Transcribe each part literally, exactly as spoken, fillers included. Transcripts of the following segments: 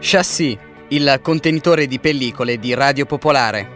Chassis, il contenitore di pellicole di Radio Popolare.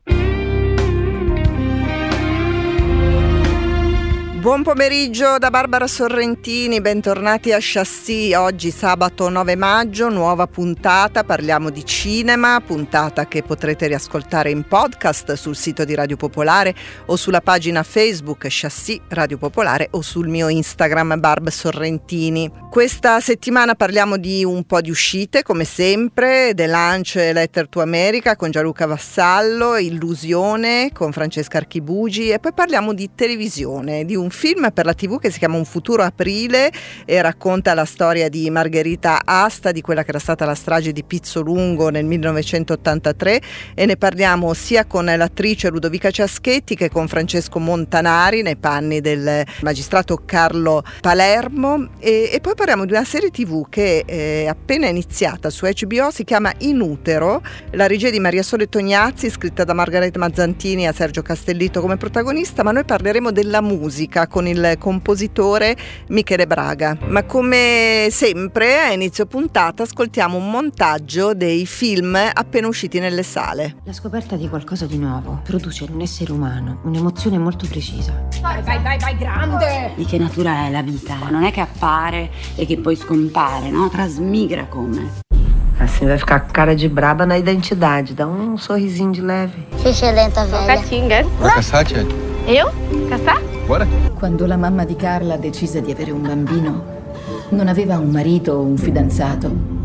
Buon pomeriggio da Barbara Sorrentini, bentornati a Chassis. Oggi sabato nove maggio, nuova puntata, parliamo di cinema, puntata che potrete riascoltare in podcast sul sito di Radio Popolare o sulla pagina Facebook Chassis Radio Popolare o sul mio Instagram Barb Sorrentini. Questa settimana parliamo di un po' di uscite, come sempre, The Lunch e Letter to America con Gianluca Vassallo, Illusione con Francesca Archibugi e poi parliamo di televisione, di un film per la tivù che si chiama Un futuro aprile e racconta la storia di Margherita Asta, di quella che era stata la strage di Pizzolungo nel millenovecentottantatré, e ne parliamo sia con l'attrice Ludovica Ciaschetti che con Francesco Montanari nei panni del magistrato Carlo Palermo, e, e poi parliamo di una serie tivù che è appena iniziata su H B O, si chiama In Utero, la regia di Maria Sole Tognazzi, scritta da Margherita Mazzantini e Sergio Castellitto come protagonista, ma noi parleremo della musica con il compositore Michele Braga. Ma come sempre a inizio puntata ascoltiamo un montaggio dei film appena usciti nelle sale. La scoperta di qualcosa di nuovo produce in un essere umano un'emozione molto precisa. Vai, vai, vai, vai, grande! Di che natura è la vita? Non è che appare e che poi scompare, no? Trasmigra come. Assim vai ficar com cara de braba na identidade. Dá um sorrisinho de leve. Excelente, velha. Catinga. Vai caçar, tia? Eu? Caçar? Bora. Quando la mamma di Carla decise di avere un bambino, non aveva un marito o un fidanzato.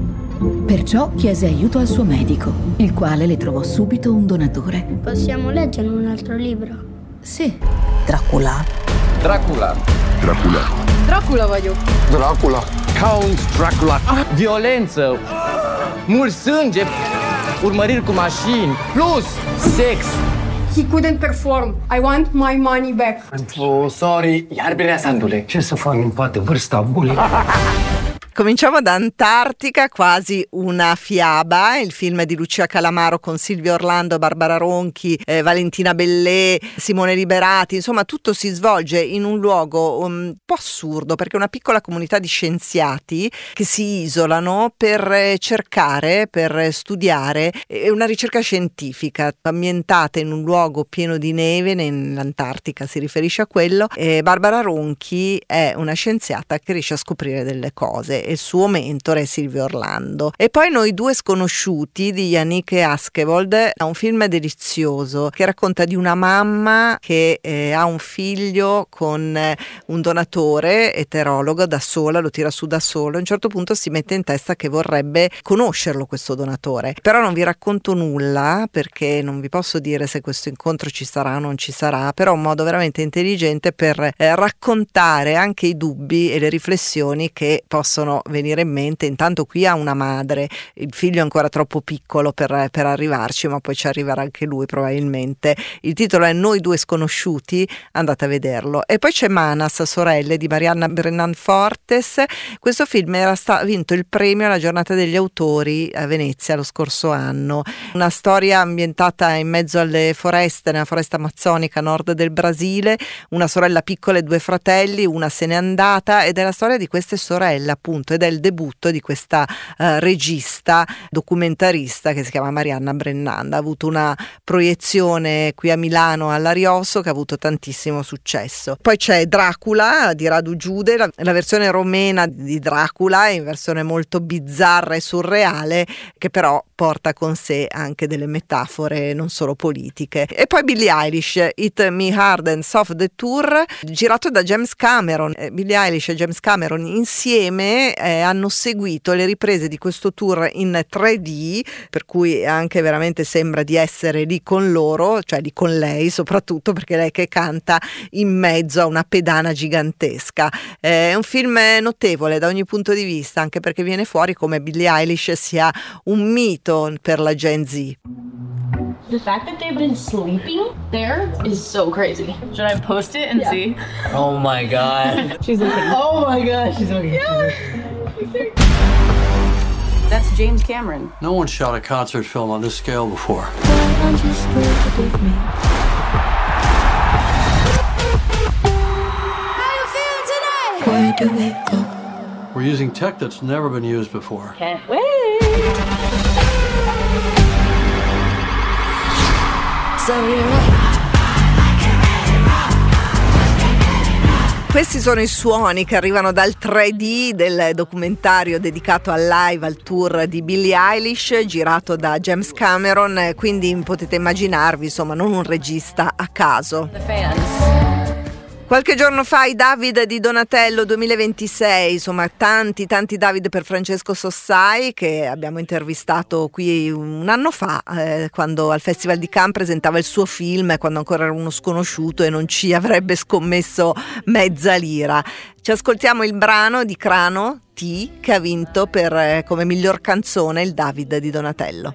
Perciò chiese aiuto al suo medico, il quale le trovò subito un donatore. Possiamo leggere un altro libro? Sì. Dracula. Dracula. Dracula. Dracula vagyok. Dracula. Count Dracula. Ah, violență, mult sânge, urmăriri cu mașini, plus sex. He couldn't perform. I want my money back. Oh, sorry, iar bine sandule. Ce să fac, nu poate vârsta bulii. Cominciamo da Antartica, quasi una fiaba, il film di Lucia Calamaro con Silvia Orlando, Barbara Ronchi, eh, Valentina Bellè, Simone Liberati, insomma tutto si svolge in un luogo un po' assurdo, perché è una piccola comunità di scienziati che si isolano per cercare, per studiare, è una ricerca scientifica ambientata in un luogo pieno di neve, nell'Antartica si riferisce a quello, e Barbara Ronchi è una scienziata che riesce a scoprire delle cose. Il suo mentore è Silvio Orlando. E poi Noi due sconosciuti di Yannick Askevold, è un film delizioso che racconta di una mamma che eh, ha un figlio con eh, un donatore eterologo da sola, lo tira su da solo. A un certo punto si mette in testa che vorrebbe conoscerlo questo donatore, però non vi racconto nulla perché non vi posso dire se questo incontro ci sarà o non ci sarà, però un modo veramente intelligente per eh, raccontare anche i dubbi e le riflessioni che possono venire in mente. Intanto qui ha una madre, il figlio è ancora troppo piccolo per, per arrivarci, ma poi ci arriverà anche lui probabilmente. Il titolo è Noi due sconosciuti, andate a vederlo. E poi c'è Manas, sorelle di Marianna Brennan Fortes. Questo film era sta- vinto il premio alla giornata degli autori a Venezia lo scorso anno, una storia ambientata in mezzo alle foreste, nella foresta amazzonica a nord del Brasile, una sorella piccola e due fratelli, una se n'è andata, ed è la storia di queste sorelle appunto, ed è il debutto di questa uh, regista documentarista che si chiama Marianna Brennan. Ha avuto una proiezione qui a Milano all'Arioso che ha avuto tantissimo successo. Poi c'è Dracula di Radu Giude, la, la versione romena di Dracula, in versione molto bizzarra e surreale, che però porta con sé anche delle metafore non solo politiche. E poi Billie Eilish, Hit Me Hard and Soft the Tour, girato da James Cameron. Eh, Billie Eilish e James Cameron insieme eh, hanno seguito le riprese di questo tour in tre D, per cui anche veramente sembra di essere lì con loro, cioè lì con lei soprattutto, perché lei che canta in mezzo a una pedana gigantesca. Eh, è un film notevole da ogni punto di vista, anche perché viene fuori come Billie Eilish sia un mito per la Gen Z. The fact that they've been sleeping there is so crazy. Should I post it and yeah. see? Oh my god. She's looking. Oh my god, she's looking. Yeah. She's looking. That's James Cameron. No one shot a concert film on this scale before. Where do we go? We're using tech that's never been used before. Can't wait. Questi sono i suoni che arrivano dal tre D del documentario dedicato al live, al tour di Billie Eilish, girato da James Cameron, quindi potete immaginarvi, insomma, non un regista a caso. Qualche giorno fa i David di Donatello duemilaventisei, insomma tanti tanti David per Francesco Sossai, che abbiamo intervistato qui un anno fa eh, quando al Festival di Cannes presentava il suo film, quando ancora era uno sconosciuto e non ci avrebbe scommesso mezza lira. Ci ascoltiamo il brano di Crano, T, che ha vinto per eh, come miglior canzone il David di Donatello.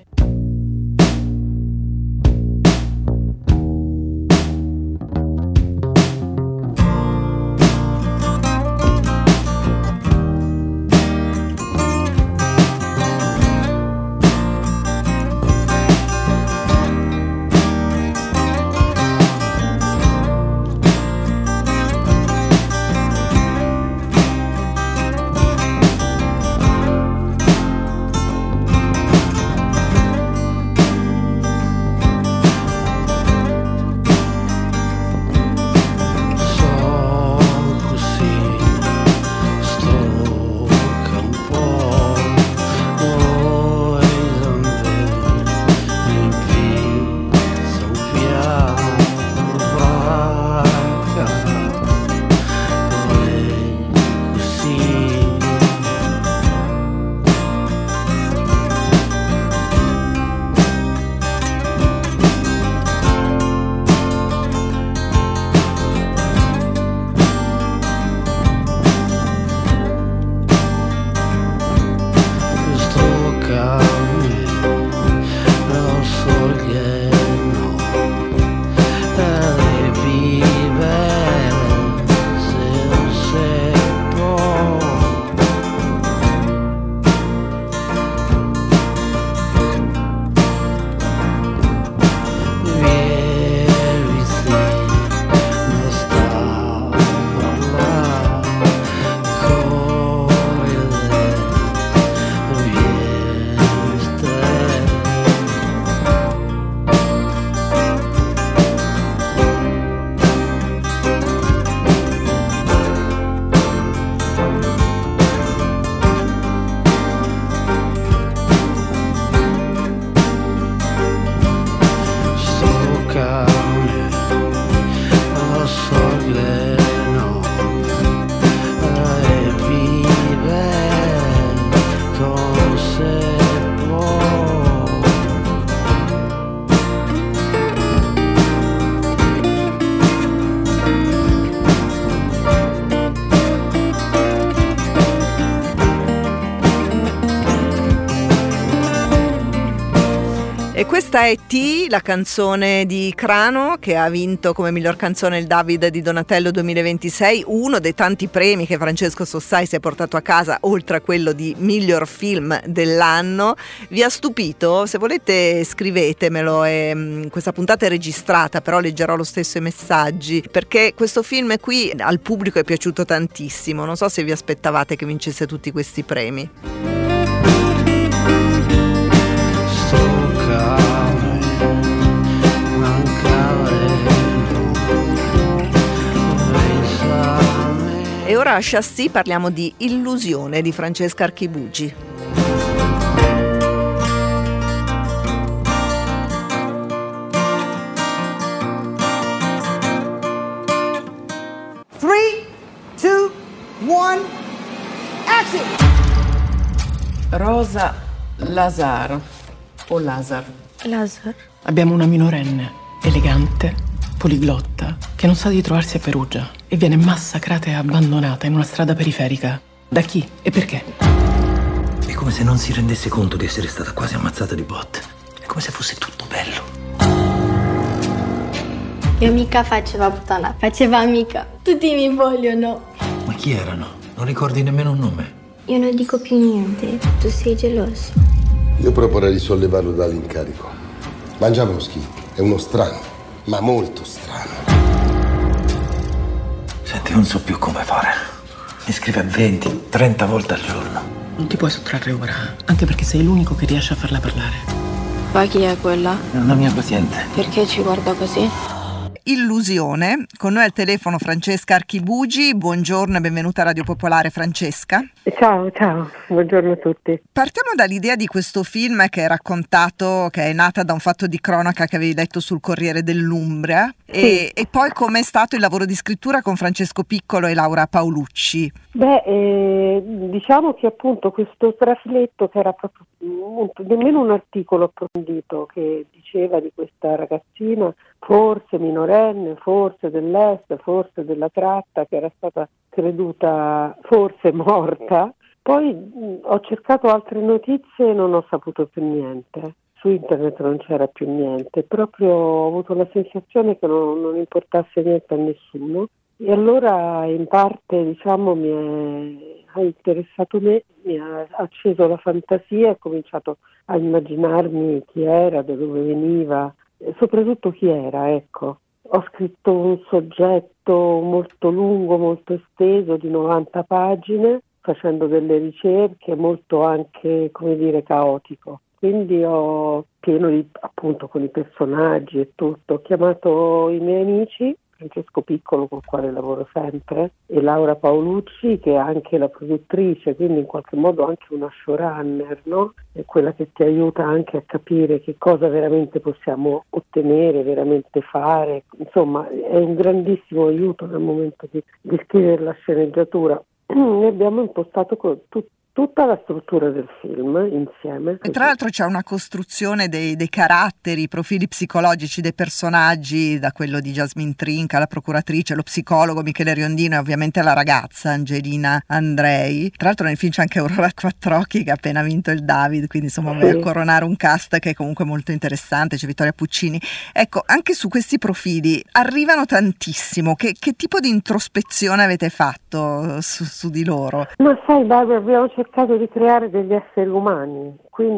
E questa è T, la canzone di Crano, che ha vinto come miglior canzone il David di Donatello duemilaventisei, uno dei tanti premi che Francesco Sossai si è portato a casa, oltre a quello di miglior film dell'anno. Vi ha stupito? Se volete scrivetemelo, e, questa puntata è registrata, però leggerò lo stesso i messaggi, perché questo film qui al pubblico è piaciuto tantissimo. Non so se vi aspettavate che vincesse tutti questi premi. E ora a Chassis parliamo di Illusione di Francesca Archibugi. three, two, one, action! Rosa Lazaro o Lazar. Lazar. Abbiamo una minorenne, elegante, poliglotta, che non sa di trovarsi a Perugia e viene massacrata e abbandonata in una strada periferica. Da chi e perché? È come se non si rendesse conto di essere stata quasi ammazzata di botte. È come se fosse tutto bello. Io mica faceva puttana, faceva amica. Tutti mi vogliono. Ma chi erano? Non ricordi nemmeno un nome? Io non dico più niente, tu sei geloso. Io proporrei di sollevarlo dall'incarico. Mangiamoschi è uno strano, ma molto strano. Senti, non so più come fare. Mi scrive venti, trenta volte al giorno. Non ti puoi sottrarre ora, anche perché sei l'unico che riesce a farla parlare. Poi chi è quella? È una mia paziente. Perché ci guarda così? Illusione. Con noi al telefono Francesca Archibugi. Buongiorno e benvenuta a Radio Popolare, Francesca. Ciao, ciao, buongiorno a tutti. Partiamo dall'idea di questo film che è raccontato, che è nata da un fatto di cronaca che avevi letto sul Corriere dell'Umbria, sì. e, e poi com'è stato il lavoro di scrittura con Francesco Piccolo e Laura Paolucci. Beh, eh, diciamo che appunto questo trafiletto, che era proprio un, nemmeno un articolo approfondito, che diceva di questa ragazzina, forse minorenne, forse dell'est, forse della tratta, che era stata creduta forse morta. Poi mh, ho cercato altre notizie e non ho saputo più niente. Su internet non c'era più niente, proprio ho avuto la sensazione che non, non importasse niente a nessuno. E allora in parte, diciamo, mi è, ha interessato me, mi ha acceso la fantasia, ho cominciato a immaginarmi chi era, da dove veniva, e soprattutto chi era, ecco. Ho scritto un soggetto molto lungo, molto esteso, di novanta pagine, facendo delle ricerche, molto anche, come dire, caotico. Quindi ho, pieno di, appunto, con i personaggi e tutto, ho chiamato i miei amici, Francesco Piccolo, col quale lavoro sempre, e Laura Paolucci, che è anche la produttrice, quindi in qualche modo anche una showrunner, no? È quella che ti aiuta anche a capire che cosa veramente possiamo ottenere, veramente fare. Insomma, è un grandissimo aiuto nel momento di, di scrivere la sceneggiatura. E abbiamo impostato con tutti tutta la struttura del film insieme. E tra l'altro c'è una costruzione dei, dei caratteri, i profili psicologici dei personaggi, da quello di Jasmine Trinca, la procuratrice, lo psicologo Michele Riondino e ovviamente la ragazza Angelina Andrei. Tra l'altro nel film c'è anche Aurora Quattrocchi che ha appena vinto il David, quindi insomma vai sì. a coronare un cast che è comunque molto interessante, c'è Vittoria Puccini. Ecco, anche su questi profili arrivano tantissimo. Che, che tipo di introspezione avete fatto su, su di loro? Ma sai Barbara, abbiamo cercato di creare degli esseri umani,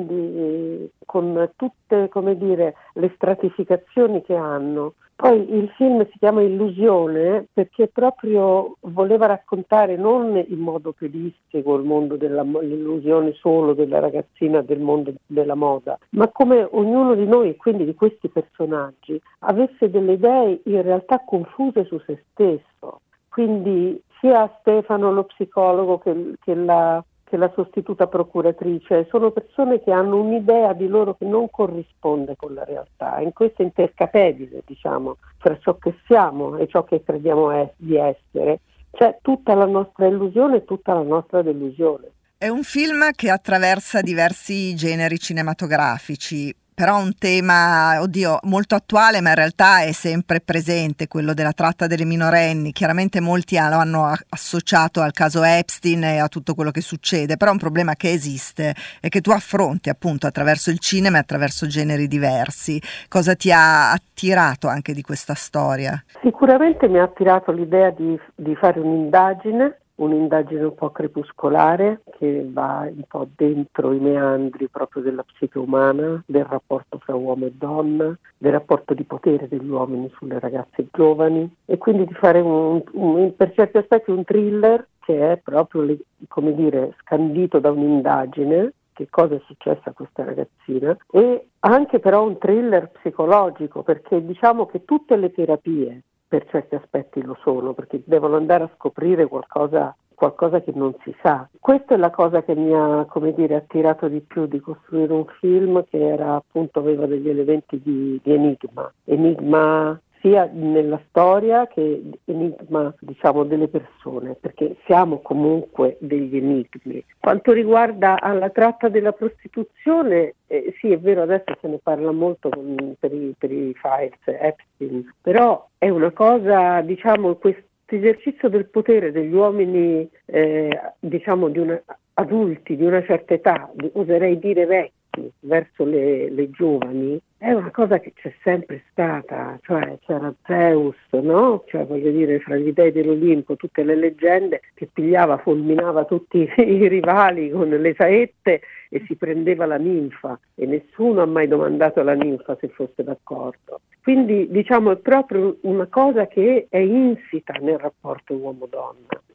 quindi con tutte, come dire, le stratificazioni che hanno. Poi il film si chiama Illusione perché proprio voleva raccontare non in modo pelistico il mondo dell'illusione solo della ragazzina del mondo della moda, ma come ognuno di noi, quindi di questi personaggi, avesse delle idee in realtà confuse su se stesso. Quindi sia Stefano, lo psicologo, che, che la che la sostituta procuratrice, sono persone che hanno un'idea di loro che non corrisponde con la realtà, in questo intercapedine, diciamo, fra ciò che siamo e ciò che crediamo es- di essere, c'è tutta la nostra illusione e tutta la nostra delusione. È un film che attraversa diversi generi cinematografici, però un tema, oddio, molto attuale, ma in realtà è sempre presente, quello della tratta delle minorenni. Chiaramente molti lo hanno associato al caso Epstein e a tutto quello che succede, però è un problema che esiste e che tu affronti appunto attraverso il cinema e attraverso generi diversi. Cosa ti ha attirato anche di questa storia? Sicuramente mi ha attirato l'idea di, di fare un'indagine, un'indagine un po' crepuscolare che va un po' dentro i meandri proprio della psiche umana, del rapporto fra uomo e donna, del rapporto di potere degli uomini sulle ragazze giovani, e quindi di fare un, un, per certi aspetti un thriller che è proprio, come dire, scandito da un'indagine, che cosa è successo a questa ragazzina, e anche però un thriller psicologico, perché diciamo che tutte le terapie per certi aspetti lo sono, perché devono andare a scoprire qualcosa, qualcosa che non si sa. Questa è la cosa che mi ha, come dire, attirato di più di costruire un film che era appunto, aveva degli elementi di, di enigma, enigma sia nella storia che enigma, diciamo, delle persone, perché siamo comunque degli enigmi. Quanto riguarda alla tratta della prostituzione, eh, sì, è vero, adesso se ne parla molto con, per, i, per i files Epstein, però è una cosa, diciamo, questo esercizio del potere degli uomini, eh, diciamo, di una, adulti di una certa età, oserei dire vecchi, verso le, le giovani, è una cosa che c'è sempre stata, cioè c'era Zeus, no? Cioè, voglio dire, fra gli dei dell'Olimpo, tutte le leggende, che pigliava, fulminava tutti i rivali con le saette e si prendeva la ninfa, e nessuno ha mai domandato alla ninfa se fosse d'accordo. Quindi, diciamo, è proprio una cosa che è insita nel rapporto uomo-donna.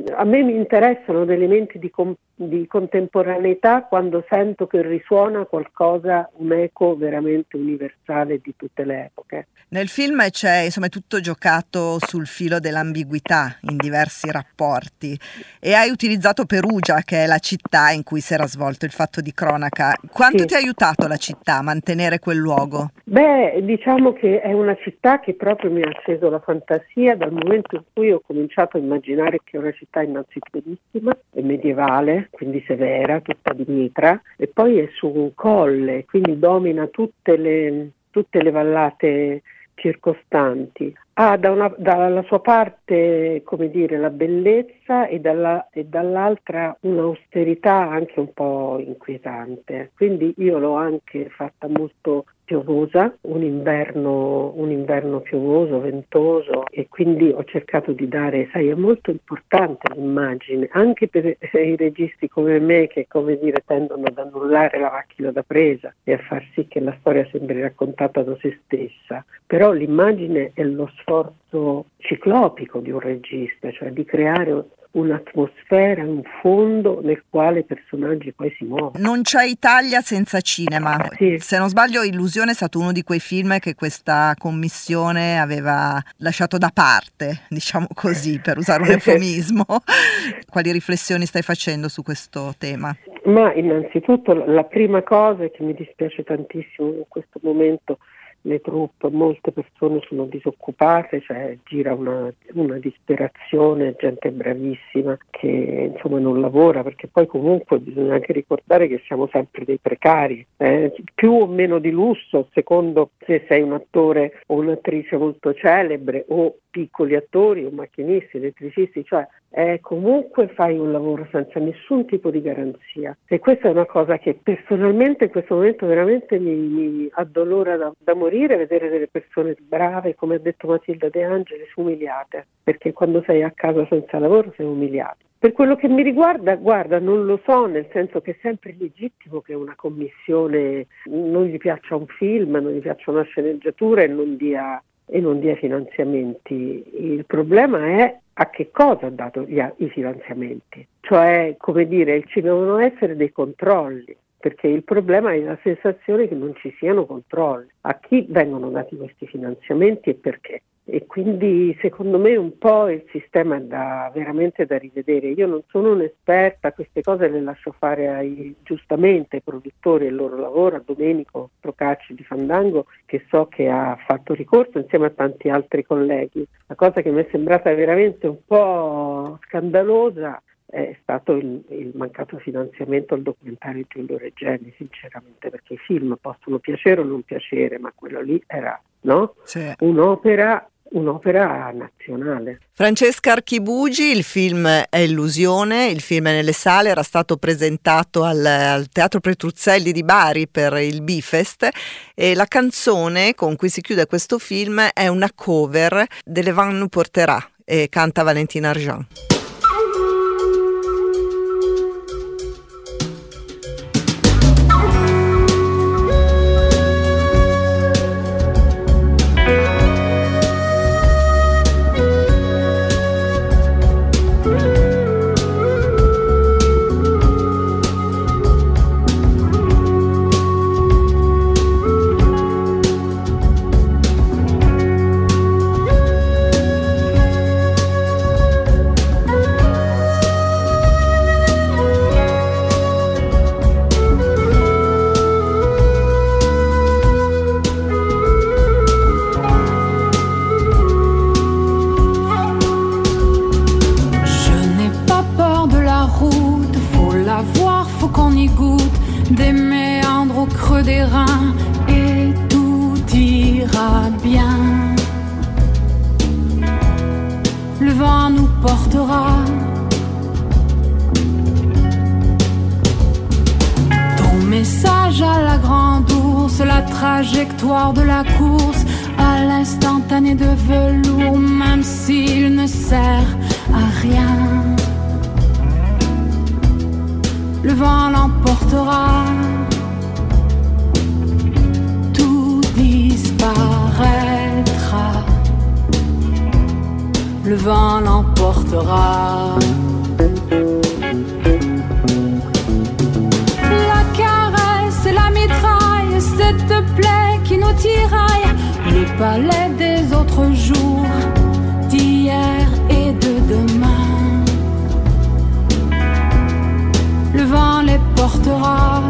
a me mi interessano degli elementi di, com- di contemporaneità quando sento che risuona qualcosa, un eco veramente universale di tutte le epoche. Nel film c'è insomma tutto giocato sul filo dell'ambiguità in diversi rapporti e hai utilizzato Perugia, che è la città in cui si era svolto il fatto di cronaca. Quanto Sì. ti ha aiutato la città a mantenere quel luogo? Beh, diciamo che è una città che proprio mi ha acceso la fantasia dal momento in cui ho cominciato a immaginare che è una città innanzitutto bellissima, è medievale, quindi severa, tutta di mitra, e poi è su un colle, quindi domina tutte le, tutte le vallate circostanti. Ha da una, dalla sua parte, come dire, la bellezza e, dalla, e dall'altra un'austerità anche un po' inquietante. Quindi io l'ho anche fatta molto piovosa, un inverno, un inverno piovoso, ventoso, e quindi ho cercato di dare, sai, è molto importante l'immagine, anche per i registi come me che, come dire, tendono ad annullare la macchina da presa e a far sì che la storia sembri raccontata da se stessa. Però l'immagine è lo sforzo ciclopico di un regista, cioè di creare un'atmosfera, un fondo nel quale i personaggi poi si muovono. Non c'è Italia senza cinema. Sì. Se non sbaglio, Illusione è stato uno di quei film che questa commissione aveva lasciato da parte, diciamo così, per usare un eufemismo. Quali riflessioni stai facendo su questo tema? Ma innanzitutto la prima cosa è che mi dispiace tantissimo in questo momento le truppe, molte persone sono disoccupate, cioè gira una, una disperazione, gente bravissima che insomma non lavora, perché poi comunque bisogna anche ricordare che siamo sempre dei precari, eh? più o meno di lusso, secondo se sei un attore o un'attrice molto celebre o piccoli attori o macchinisti, elettricisti, cioè eh, comunque fai un lavoro senza nessun tipo di garanzia, e questa è una cosa che personalmente in questo momento veramente mi, mi addolora da, da morire, vedere delle persone brave, come ha detto Matilda De Angelis, umiliate, perché quando sei a casa senza lavoro sei umiliato. Per quello che mi riguarda, guarda, non lo so, nel senso che è sempre legittimo che una commissione non gli piaccia un film, non gli piaccia una sceneggiatura e non dia e non dia finanziamenti. Il problema è a che cosa ha dato gli, i finanziamenti, cioè, come dire, ci devono essere dei controlli, perché il problema è la sensazione che non ci siano controlli. A chi vengono dati questi finanziamenti e perché? E quindi secondo me un po' il sistema è da, veramente da rivedere. Io non sono un'esperta, queste cose le lascio fare ai, giustamente ai produttori e il loro lavoro, a Domenico Procacci di Fandango, che so che ha fatto ricorso insieme a tanti altri colleghi. La cosa che mi è sembrata veramente un po' scandalosa è stato il, il mancato finanziamento al documentario di Giulio Regeni, sinceramente, perché i film possono piacere o non piacere, ma quello lì era, no? Sì. Un'opera un'opera nazionale. Francesca Archibugi, il film è Illusione, il film è nelle sale, era stato presentato al, al Teatro Petruzzelli di Bari per il Bifest, e la canzone con cui si chiude questo film è una cover delle Vent nous portera e canta Valentina Argent. Des méandres au creux des reins et tout ira bien. Le vent nous portera. Ton message à la grande ours, la trajectoire de la course, à l'instantané de velours, même s'il ne sert à rien. Le vent l'emportera, tout disparaîtra. Le vent l'emportera. La caresse et la mitraille, cette plaie qui nous tiraille, le palais des autres jours, d'hier et de demain. Le vent les portera.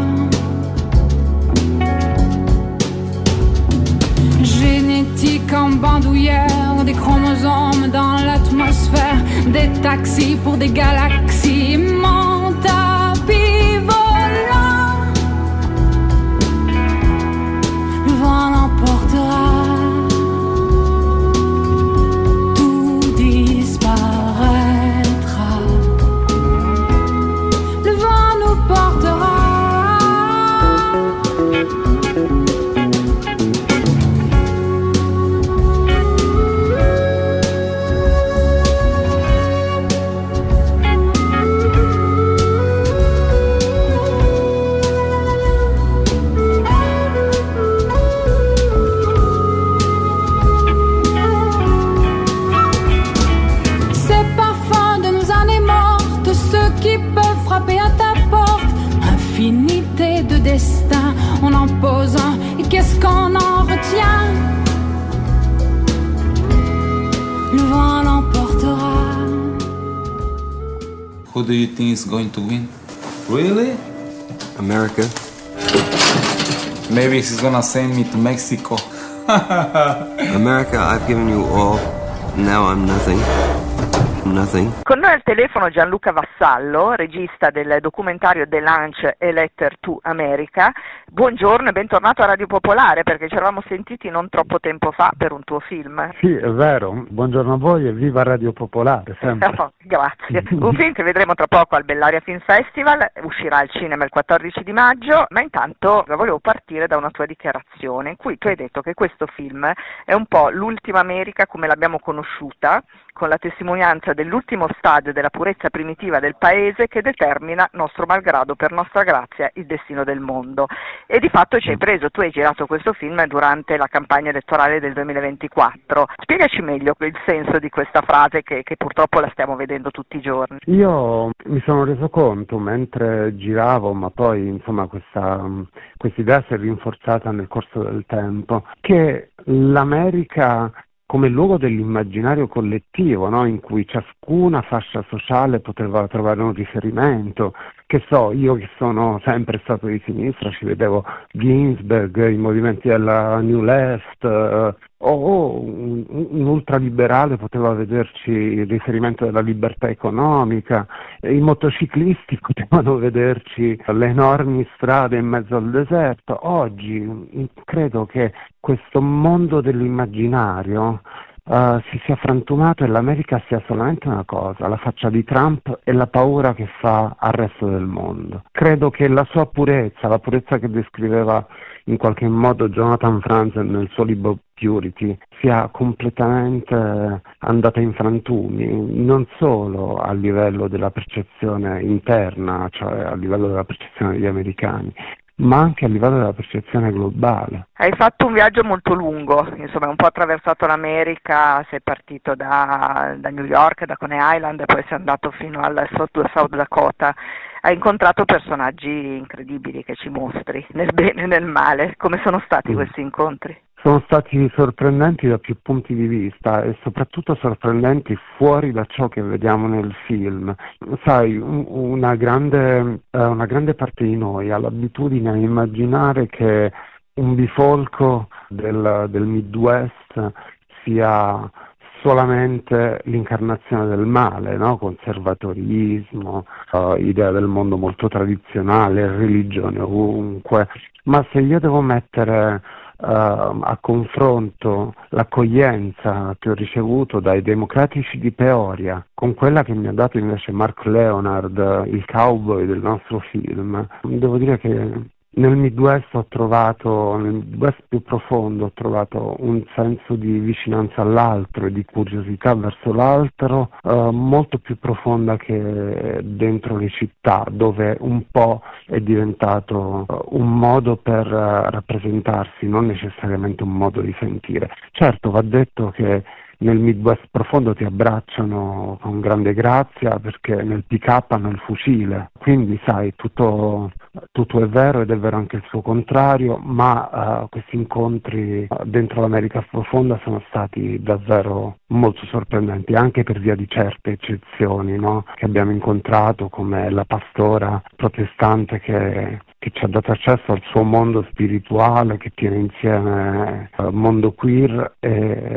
Génétique en bandoulière, des chromosomes dans l'atmosphère, des taxis pour des galaxies, mon tapis volant. Le vent l'emportera, tout disparaîtra. Le vent nous portera. Infinité de destin, on en pose un, et qu'est-ce qu'on en retient? Le vent l'emportera. Who do you think is going to win? Really? America. Maybe he's gonna send me to Mexico. America, I've given you all. Now I'm nothing. Nothing. Con noi al telefono Gianluca Vassallo, regista del documentario The Lunch e Letter to America. Buongiorno e bentornato a Radio Popolare, perché ci eravamo sentiti non troppo tempo fa per un tuo film. Sì, è vero. Buongiorno a voi e viva Radio Popolare, sempre. Oh, grazie. Un film che vedremo tra poco al Bellaria Film Festival, uscirà al cinema il quattordici di maggio, ma intanto volevo partire da una tua dichiarazione in cui tu hai detto che questo film è un po' l'ultima America come l'abbiamo conosciuta, con la testimonianza dell'ultimo stadio della purezza primitiva del paese che determina, nostro malgrado, per nostra grazia, il destino del mondo. E di fatto ci hai preso, tu hai girato questo film durante la campagna elettorale del duemilaventiquattro. Spiegaci meglio il senso di questa frase che, che purtroppo la stiamo vedendo tutti i giorni. Io mi sono reso conto mentre giravo, ma poi insomma questa idea si è rinforzata nel corso del tempo, che l'America come luogo dell'immaginario collettivo, no? In cui ciascuna fascia sociale poteva trovare un riferimento. Che so, io che sono sempre stato di sinistra, ci vedevo Ginsberg, i movimenti della New Left, eh, o un, un ultraliberale poteva vederci il riferimento della libertà economica, e i motociclisti potevano vederci le enormi strade in mezzo al deserto. Oggi credo che questo mondo dell'immaginario Uh, si sia frantumato e l'America sia solamente una cosa, la faccia di Trump e la paura che fa al resto del mondo. Credo che la sua purezza, la purezza che descriveva in qualche modo Jonathan Franzen nel suo libro Purity, sia completamente andata in frantumi, non solo a livello della percezione interna, cioè a livello della percezione degli americani, ma anche a livello della percezione globale. Hai fatto un viaggio molto lungo, insomma un po' attraversato l'America, sei partito da, da New York, da Coney Island, e poi sei andato fino al South, South Dakota. Hai incontrato personaggi incredibili che ci mostri, nel bene e nel male. Come sono stati mm. questi incontri? Sono stati sorprendenti da più punti di vista e soprattutto sorprendenti fuori da ciò che vediamo nel film. Sai, un, una, grande, eh, una grande parte di noi ha l'abitudine a immaginare che un bifolco del, del Midwest sia solamente l'incarnazione del male, no? Conservatorismo, uh, idea del mondo molto tradizionale, religione ovunque. Ma se io devo mettere uh, a confronto l'accoglienza che ho ricevuto dai democratici di Peoria con quella che mi ha dato invece Mark Leonard, il cowboy del nostro film, devo dire che nel Midwest ho trovato, nel Midwest più profondo, ho trovato un senso di vicinanza all'altro e di curiosità verso l'altro eh, molto più profonda che dentro le città, dove un po' è diventato uh, un modo per uh, rappresentarsi, non necessariamente un modo di sentire. Certo, va detto che nel Midwest profondo ti abbracciano con grande grazia perché nel pick-up hanno il fucile, quindi sai, tutto, tutto è vero ed è vero anche il suo contrario, ma uh, questi incontri dentro l'America profonda sono stati davvero molto sorprendenti, anche per via di certe eccezioni, no? Che abbiamo incontrato, come la pastora protestante che, che ci ha dato accesso al suo mondo spirituale, che tiene insieme uh, mondo queer e,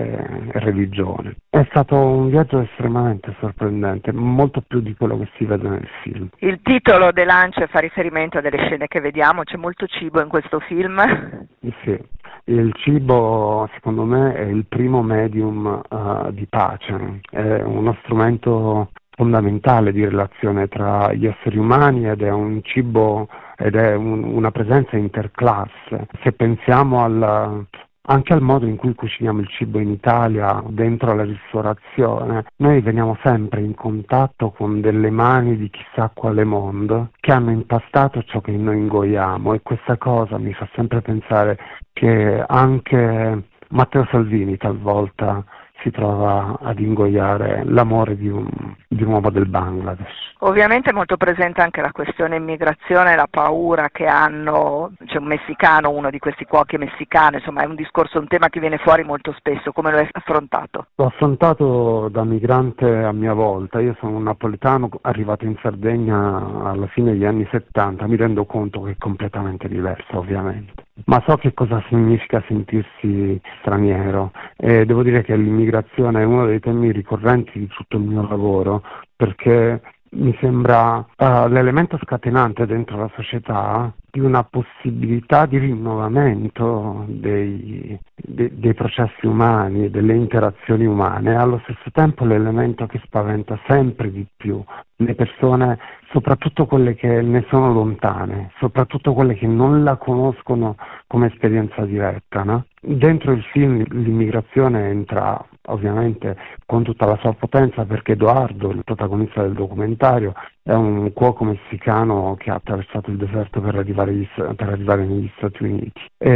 e religione. È stato un viaggio estremamente sorprendente, molto più di quello che si vede nel film. Il titolo The Lunch fa riferimento a delle scene che vediamo, c'è molto cibo in questo film? Sì, il cibo secondo me è il primo medium uh, di pace, è uno strumento fondamentale di relazione tra gli esseri umani ed è un cibo ed è un, una presenza interclasse. Se pensiamo al anche al modo in cui cuciniamo il cibo in Italia, dentro la ristorazione, noi veniamo sempre in contatto con delle mani di chissà quale mondo che hanno impastato ciò che noi ingoiamo, e questa cosa mi fa sempre pensare che anche Matteo Salvini talvolta si trova ad ingoiare l'amore di un, di un uomo del Bangladesh. Ovviamente è molto presente anche la questione immigrazione, la paura che hanno, c'è un messicano, uno di questi cuochi messicani, insomma è un discorso, un tema che viene fuori molto spesso. Come lo hai affrontato? L'ho affrontato da migrante a mia volta, io sono un napoletano arrivato in Sardegna alla fine degli anni settanta, mi rendo conto che è completamente diverso ovviamente, ma so che cosa significa sentirsi straniero e devo dire che l'immigrazione è uno dei temi ricorrenti di tutto il mio lavoro, perché mi sembra uh, l'elemento scatenante dentro la società di una possibilità di rinnovamento dei, de, dei processi umani, delle interazioni umane, e allo stesso tempo l'elemento che spaventa sempre di più le persone, soprattutto quelle che ne sono lontane, soprattutto quelle che non la conoscono come esperienza diretta, no? Dentro il film l'immigrazione entra ovviamente con tutta la sua potenza, perché Edoardo, il protagonista del documentario, è un cuoco messicano che ha attraversato il deserto per arrivare, gli, per arrivare negli Stati Uniti,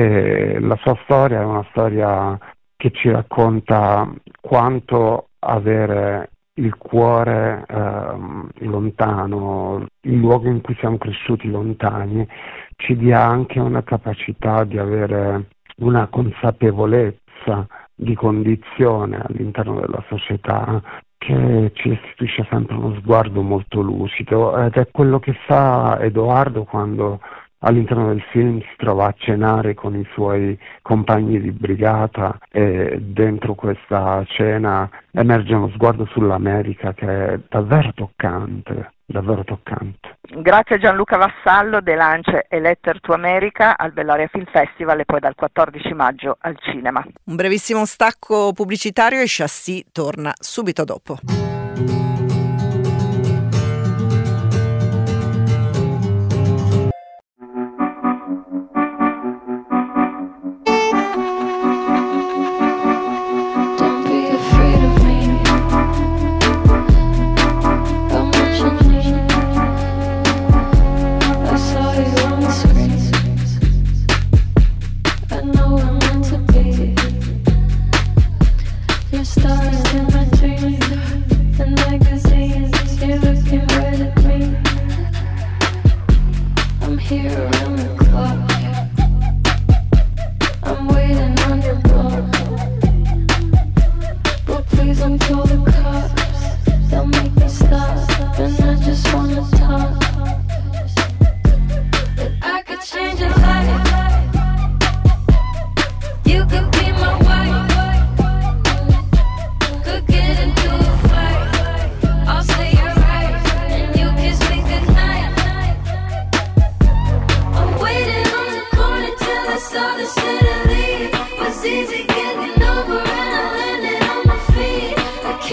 e la sua storia è una storia che ci racconta quanto avere il cuore eh, lontano, il luogo in cui siamo cresciuti lontani, ci dia anche una capacità di avere una consapevolezza di condizione all'interno della società che ci restituisce sempre uno sguardo molto lucido, ed è quello che fa Edoardo quando all'interno del film si trova a cenare con i suoi compagni di brigata, e dentro questa cena emerge uno sguardo sull'America che è davvero toccante, davvero toccante. Grazie a Gianluca Vassallo, The Lunch e Letter to America al Bellaria Film Festival e poi dal quattordici maggio al cinema. Un brevissimo stacco pubblicitario e Chassis torna subito dopo. Easy getting over and I landed on my feet. I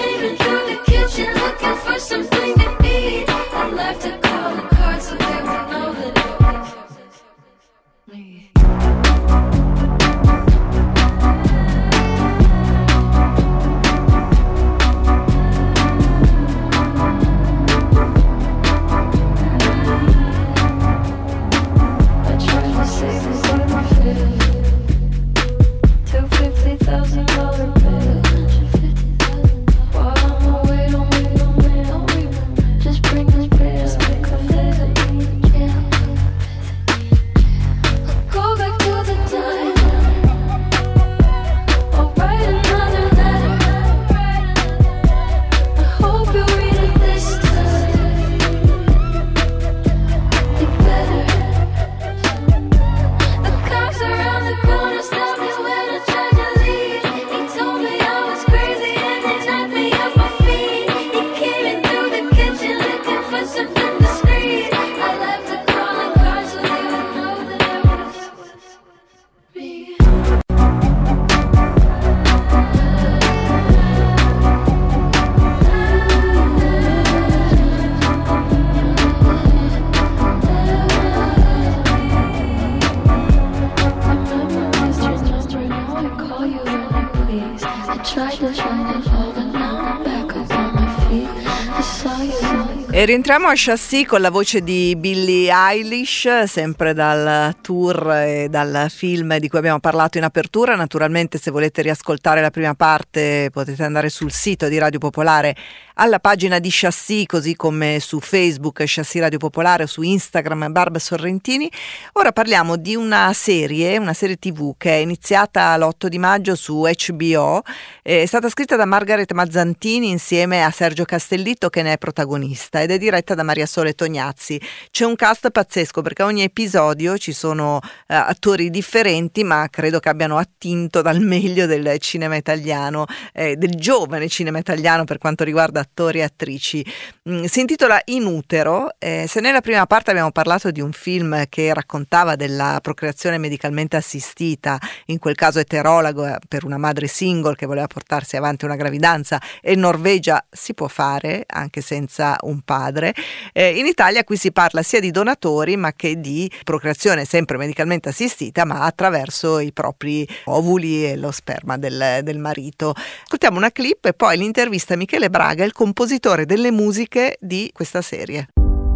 E rientriamo a Chassis con la voce di Billie Eilish, sempre dal tour e dal film di cui abbiamo parlato in apertura. Naturalmente, se volete riascoltare la prima parte potete andare sul sito di Radio Popolare alla pagina di Chassis, così come su Facebook Chassis Radio Popolare o su Instagram Barb Sorrentini. Ora parliamo di una serie, una serie tivù che è iniziata l'otto di maggio su H B O, è stata scritta da Margaret Mazzantini insieme a Sergio Castellitto, che ne è protagonista, ed è diretta da Maria Sole Tognazzi. C'è un cast pazzesco perché ogni episodio ci sono uh, attori differenti, ma credo che abbiano attinto dal meglio del cinema italiano, eh, del giovane cinema italiano per quanto riguarda attori e attrici. Mm, si intitola In utero. Eh, se nella prima parte abbiamo parlato di un film che raccontava della procreazione medicalmente assistita, in quel caso eterologo, per una madre single che voleva portarsi avanti una gravidanza, e in Norvegia si può fare anche senza un padre. Eh, in Italia qui si parla sia di donatori ma che di procreazione sempre medicalmente assistita, ma attraverso i propri ovuli e lo sperma del, del marito. Ascoltiamo una clip e poi l'intervista a Michele Braga, il compositore delle musiche di questa serie.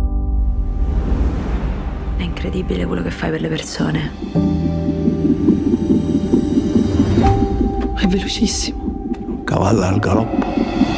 È incredibile quello che fai per le persone. È velocissimo. Cavalla al galoppo.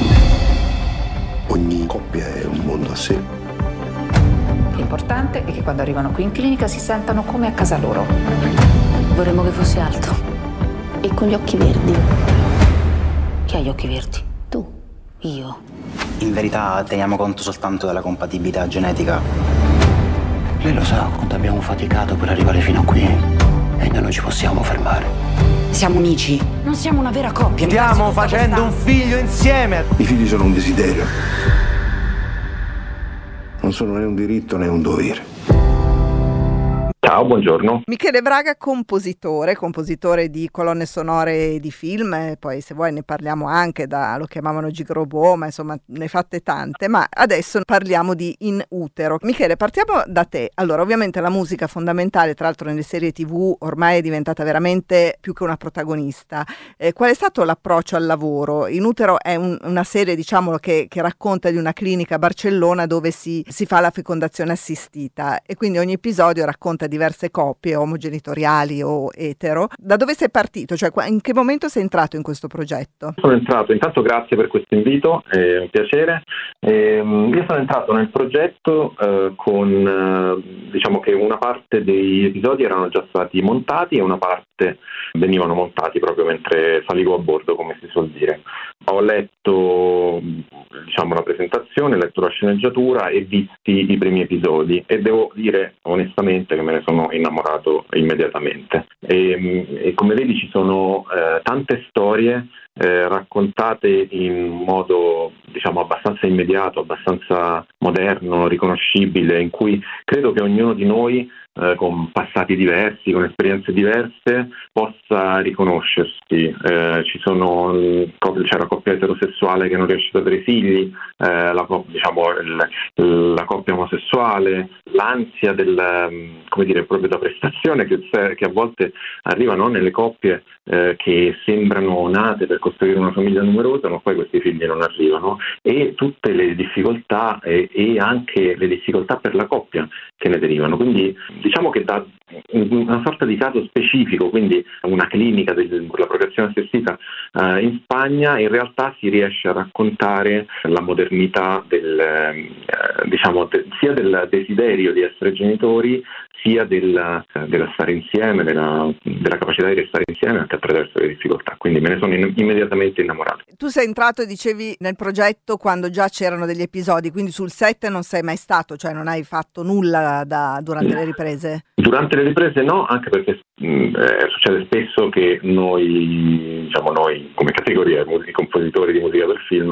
Ogni coppia è un mondo a sé. L'importante è che quando arrivano qui in clinica si sentano come a casa loro. Vorremmo che fosse alto. E con gli occhi verdi. Chi ha gli occhi verdi? Tu. Io. In verità teniamo conto soltanto della compatibilità genetica. Lei lo sa quanto abbiamo faticato per arrivare fino a qui e noi non ci possiamo fermare. Siamo amici, non siamo una vera coppia. Stiamo facendo un figlio insieme. I figli sono un desiderio. Non sono né un diritto né un dovere. Ciao, buongiorno. Michele Braga, compositore, compositore di colonne sonore di film, e poi se vuoi ne parliamo anche da, lo chiamavano Gigrobò, ma insomma ne fatte tante, ma adesso parliamo di In utero. Michele, partiamo da te. Allora, ovviamente la musica è fondamentale, tra l'altro nelle serie tivù ormai è diventata veramente più che una protagonista. Eh, qual è stato l'approccio al lavoro? In utero è un, una serie, diciamolo, che, che racconta di una clinica a Barcellona dove si, si fa la fecondazione assistita, e quindi ogni episodio racconta di diverse coppie omogenitoriali o etero. Da dove sei partito? Cioè, in che momento sei entrato in questo progetto? Sono entrato, intanto grazie per questo invito, è un piacere. Ehm, io sono entrato nel progetto eh, con, eh, diciamo che una parte degli episodi erano già stati montati e una parte venivano montati proprio mentre salivo a bordo, come si suol dire. Ho letto, diciamo, la presentazione, ho letto la sceneggiatura e visti i primi episodi, e devo dire onestamente che me ne sono innamorato immediatamente. E, e come vedi ci sono eh, tante storie eh, raccontate in modo, diciamo, abbastanza immediato, abbastanza moderno, riconoscibile, in cui credo che ognuno di noi eh, con passati diversi, con esperienze diverse, possa riconoscersi. Eh, ci sono, c'è la coppia eterosessuale che non riesce ad avere figli, eh, la, diciamo, il, la coppia omosessuale, l'ansia del, come dire, proprio da prestazione che, che a volte arriva, no, nelle coppie eh, che sembrano nate per costruire una famiglia numerosa, ma poi questi figli non arrivano, e tutte le difficoltà e, e anche le difficoltà per la coppia che ne derivano. Quindi diciamo che da una sorta di caso specifico, quindi una clinica per la procreazione assistita eh, in Spagna, in realtà si riesce a raccontare la modernità del, eh, diciamo, de, sia del desiderio di essere genitori, sia del, della stare insieme, della, della capacità di restare insieme anche attraverso le difficoltà. Quindi me ne sono in, immediatamente innamorato. Tu sei entrato, dicevi, nel progetto quando già c'erano degli episodi, quindi sul set non sei mai stato, cioè non hai fatto nulla da, durante le riprese? Durante le riprese no, anche perché mh, eh, succede spesso che noi, diciamo noi come categoria, i compositori di musica per film,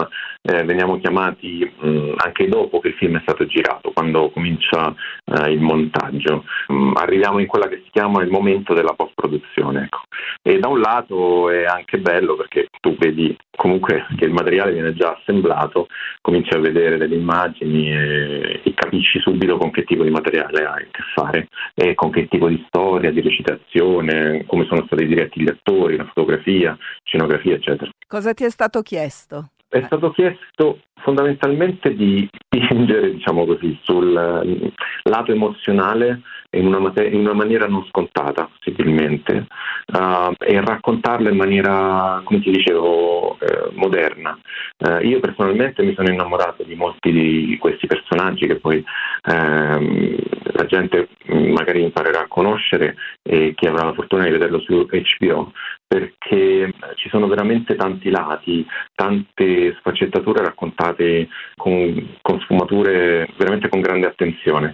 eh, veniamo chiamati mh, anche dopo che il film è stato girato, quando comincia eh, il montaggio. Mh, arriviamo in quella che si chiama il momento della post-produzione, ecco. E da un lato è anche bello perché tu vedi comunque che il materiale viene già assemblato, cominci a vedere delle immagini e, e capisci subito con che tipo di materiale hai a che fare e con che tipo di storia, di recitazione, come sono stati diretti gli attori, la fotografia, scenografia, eccetera. Cosa ti è stato chiesto? È stato chiesto fondamentalmente di spingere, diciamo così, sul lato emozionale in una, mater- in una maniera non scontata, possibilmente, uh, e raccontarlo in maniera, come ti dicevo, eh, moderna. Uh, io personalmente mi sono innamorato di molti di questi personaggi che poi ehm, la gente magari imparerà a conoscere e chi avrà la fortuna di vederlo su H B O, perché ci sono veramente tanti lati, tante sfaccettature raccontate con, con sfumature veramente con grande attenzione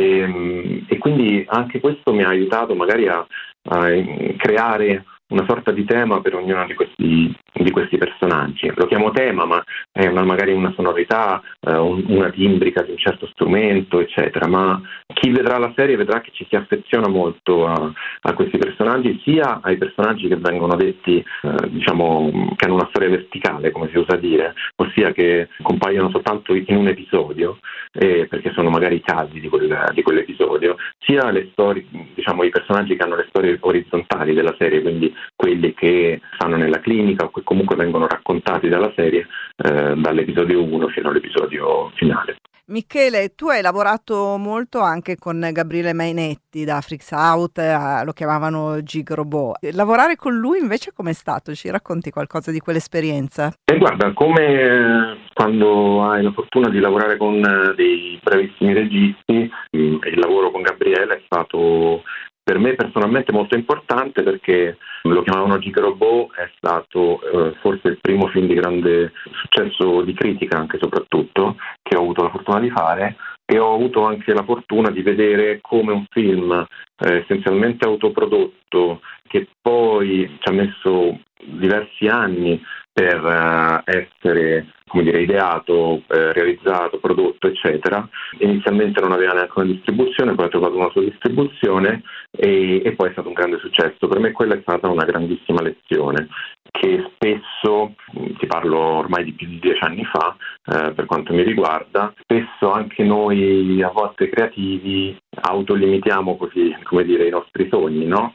e, e quindi anche questo mi ha aiutato magari a, a creare una sorta di tema per ognuno di questi, di questi personaggi. Lo chiamo tema, ma è una, magari una sonorità, eh, un, una timbrica di un certo strumento, eccetera. Ma chi vedrà la serie vedrà che ci si affeziona molto a, a questi personaggi, sia ai personaggi che vengono detti, eh, diciamo, che hanno una storia verticale, come si usa dire, ossia che compaiono soltanto in un episodio, eh, perché sono magari i casi di, quel, di quell'episodio, sia le storie, diciamo, i personaggi che hanno le storie orizzontali della serie, quindi quelli che stanno nella clinica o che comunque vengono raccontati dalla serie eh, dall'episodio uno fino all'episodio finale. Michele, tu hai lavorato molto anche con Gabriele Mainetti da Freaks Out, eh, lo chiamavano Gig Robot. Lavorare con lui invece com'è stato? Ci racconti qualcosa di quell'esperienza? E guarda, come quando hai la fortuna di lavorare con dei bravissimi registi, il lavoro con Gabriele è stato per me personalmente molto importante perché lo chiamavano Gig Robot, è stato eh, forse il primo film di grande successo di critica anche soprattutto che ho avuto la fortuna di fare e ho avuto anche la fortuna di vedere come un film eh, essenzialmente autoprodotto che poi ci ha messo diversi anni per uh, essere, come dire, ideato, eh, realizzato, prodotto, eccetera. Inizialmente non aveva neanche una distribuzione, poi ha trovato una sua distribuzione e, e poi è stato un grande successo. Per me quella è stata una grandissima lezione che spesso, ti parlo ormai di più di dieci anni fa, eh, per quanto mi riguarda, spesso anche noi a volte creativi autolimitiamo così, come dire, i nostri sogni, no?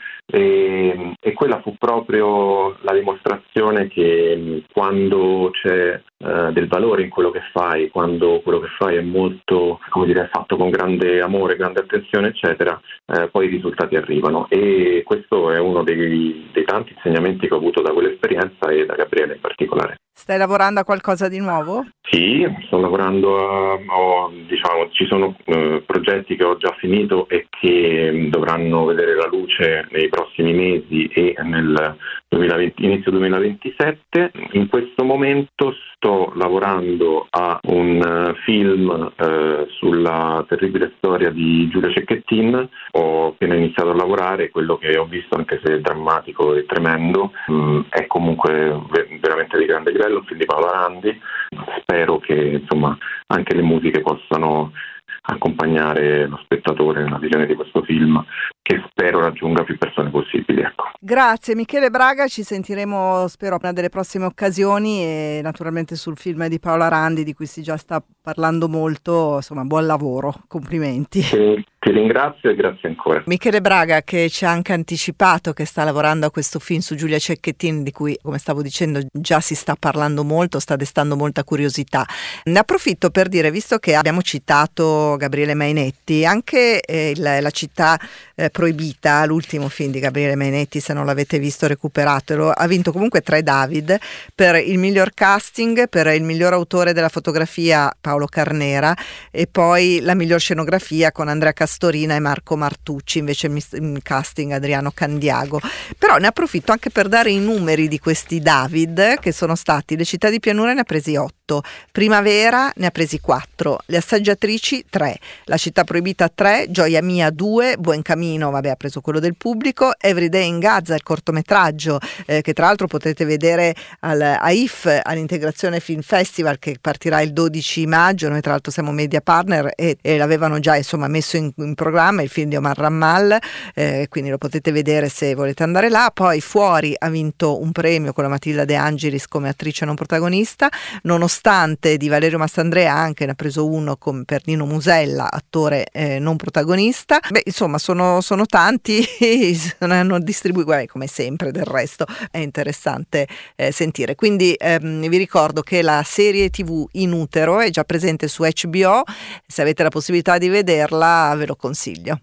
E, e quella fu proprio la dimostrazione che quando c'è eh, del valore in quello che fai, quando quello che fai è molto, come dire, fatto con grande amore, grande attenzione, eccetera, eh, poi i risultati arrivano. E questo è uno dei, dei tanti insegnamenti che ho avuto da quell'esperienza e da Gabriele in particolare. Stai lavorando a qualcosa di nuovo? Sì, sto lavorando a, ho, diciamo, ci sono eh, progetti che ho già finito e che dovranno vedere la luce nei prossimi mesi e nel duemilaventi, inizio duemilaventisette. In questo momento sto lavorando a un uh, film uh, sulla terribile storia di Giulia Cecchettin. Ho appena iniziato a lavorare, quello che ho visto, anche se è drammatico e tremendo, mh, è comunque ver- veramente di grande livello, un film di Paola Randi. Spero che insomma anche le musiche possano accompagnare lo spettatore nella visione di questo film, che spero raggiunga più persone possibili. Ecco. Grazie Michele Braga, ci sentiremo spero una delle prossime occasioni e naturalmente sul film di Paola Randi di cui si già sta parlando molto, insomma buon lavoro, complimenti. Sì. Ti ringrazio e grazie ancora. Michele Braga che ci ha anche anticipato che sta lavorando a questo film su Giulia Cecchettin di cui, come stavo dicendo, già si sta parlando molto, sta destando molta curiosità. Ne approfitto per dire, visto che abbiamo citato Gabriele Mainetti, anche eh, la, la città eh, proibita, l'ultimo film di Gabriele Mainetti, se non l'avete visto recuperatelo, ha vinto comunque tre David per il miglior casting, per il miglior autore della fotografia Paolo Carnera e poi la miglior scenografia con Andrea Castorina Storina e Marco Martucci, invece in casting Adriano Candiago. Però ne approfitto anche per dare i numeri di questi David, che sono stati: Le città di pianura ne ha presi otto, otto, Primavera ne ha presi quattro, Le assaggiatrici tre, La città proibita tre, Gioia mia due, Buen Camino, vabbè, ha preso quello del pubblico, Everyday in Gaza, il cortometraggio eh, che tra l'altro potete vedere al, a I F, all'Integrazione Film Festival, che partirà il dodici maggio. Noi tra l'altro siamo media partner e, e l'avevano già insomma messo in, in programma, il film di Omar Rammal, eh, quindi lo potete vedere se volete andare là. Poi Fuori ha vinto un premio con la Matilda De Angelis come attrice non protagonista, Nonostante di Valerio Mastandrea anche ne ha preso uno con, per Nino Musella, attore eh, non protagonista. Beh, insomma sono, sono tanti, hanno distribuito, come sempre del resto è interessante eh, sentire. Quindi ehm, vi ricordo che la serie tivù In utero è già presente su H B O, se avete la possibilità di vederla ve lo consiglio.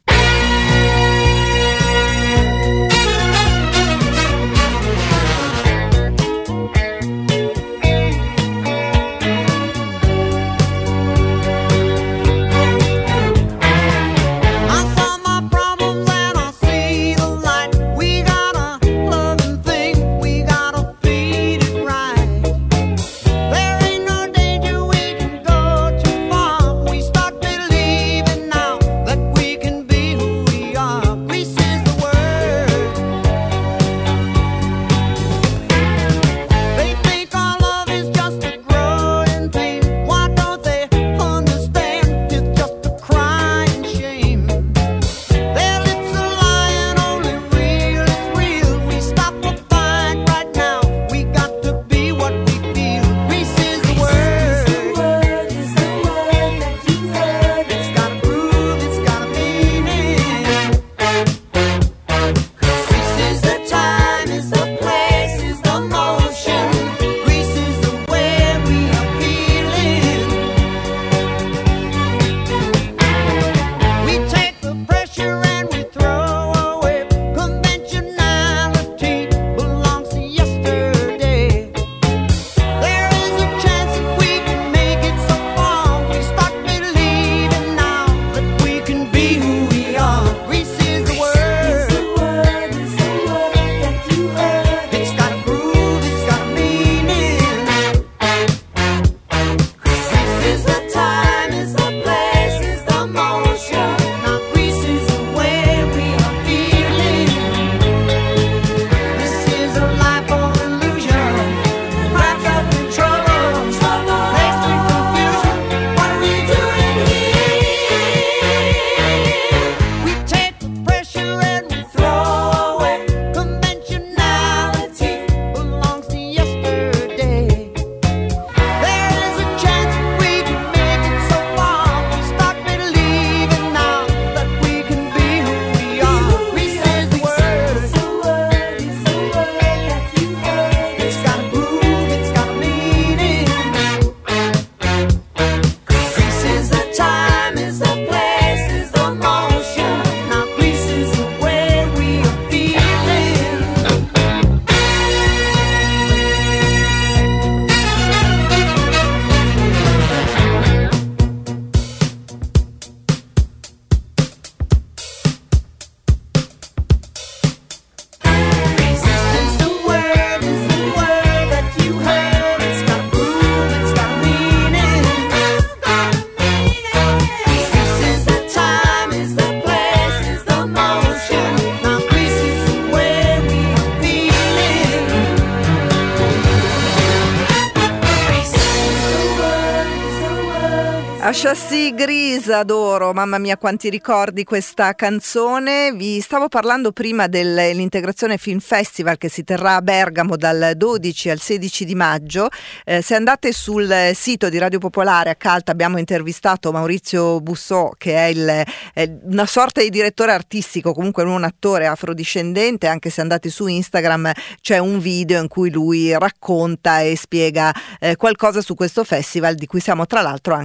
Chassis Grise, adoro, mamma mia quanti ricordi questa canzone. Vi stavo parlando prima dell'Integrazione Film Festival che si terrà a Bergamo dal dodici al sedici di maggio. Eh, se andate sul sito di Radio Popolare a Calta abbiamo intervistato Maurizio Bussò, che è, il, è una sorta di direttore artistico, comunque non un attore afrodiscendente. Anche se andate su Instagram c'è un video in cui lui racconta e spiega eh, qualcosa su questo festival, di cui siamo tra l'altro anche media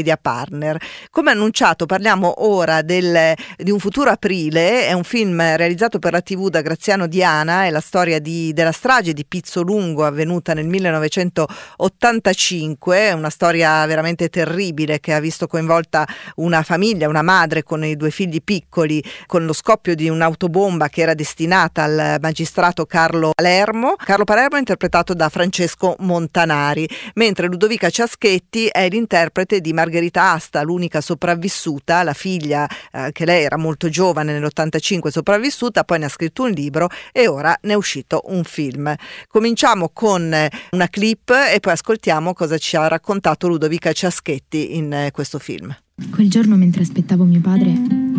media partner. Come annunciato parliamo ora del, di Un futuro aprile, è un film realizzato per la tivù da Graziano Diana, è la storia di, della strage di Pizzolungo avvenuta nel millenovecentottantacinque, è una storia veramente terribile che ha visto coinvolta una famiglia, una madre con i due figli piccoli, con lo scoppio di un'autobomba che era destinata al magistrato Carlo Palermo. Carlo Palermo è interpretato da Francesco Montanari, mentre Ludovica Ciaschetti è l'interprete di Margherita Asta, l'unica sopravvissuta, la figlia eh, che lei era molto giovane nell'ottantacinque sopravvissuta, poi ne ha scritto un libro e ora ne è uscito un film. Cominciamo con una clip e poi ascoltiamo cosa ci ha raccontato Ludovica Ciaschetti in eh, questo film. Quel giorno, mentre aspettavo mio padre,